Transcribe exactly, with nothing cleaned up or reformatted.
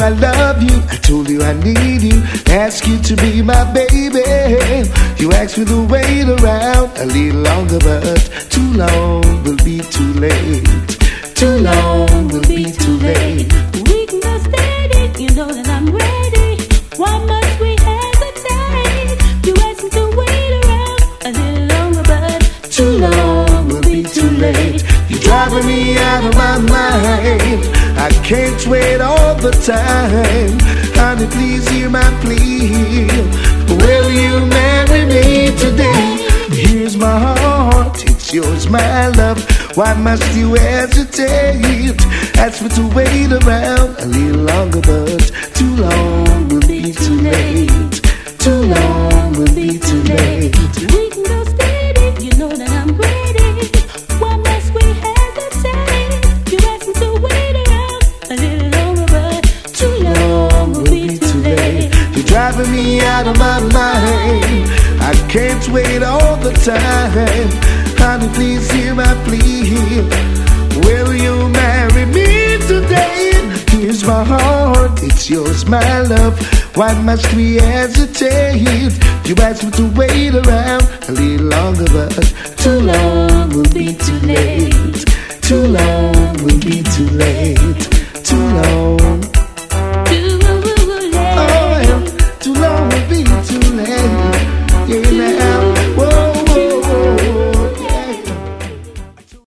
I love you, I told you I need you, ask you to be my baby. You asked me to wait around a little longer, but too long will be too late. Too long will be too late. We can go steady, you know that I'm ready. Why must we hesitate? You asked me to wait around a little longer, but too long will be too late. You're driving me out of my mind. I can't wait all the time. Honey, please hear my plea. Will you marry me today? Here's my heart, it's yours, my love. Why must you hesitate? Ask me to wait around a little longer, but too long will be too late. Too long will be too late. We can go steady, you know that I'm ready. Why must we hesitate? You asked me to wait around a little longer, but too long will be too late. You're driving me out of my mind. I can't wait all the time. Honey, please hear my plea. Will you marry me today? Here's my heart, it's yours, my love. Why must we hesitate? You asked me to wait around a little longer, but too long will be too late. Too long will be too late.